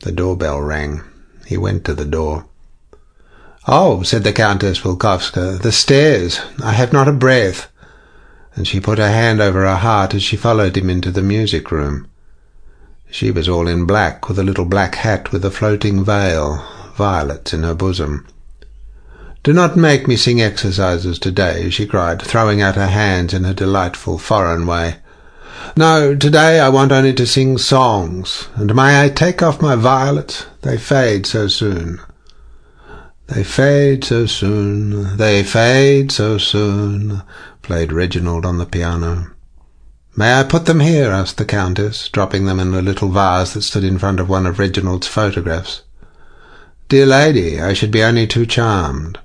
The doorbell rang. He went to the door. "Oh," said the Countess Volkovska, "the stairs. I have not a breath." And she put her hand over her heart as she followed him into the music room. She was all in black, with a little black hat with a floating veil, violets in her bosom. "Do not make me sing exercises today," she cried, throwing out her hands in her delightful foreign way. "No, today I want only to sing songs, and may I take off my violets? They fade so soon." "They fade so soon, they fade so soon," played Reginald on the piano. "May I put them here?" asked the Countess, dropping them in a little vase that stood in front of one of Reginald's photographs. "Dear lady, I should be only too charmed."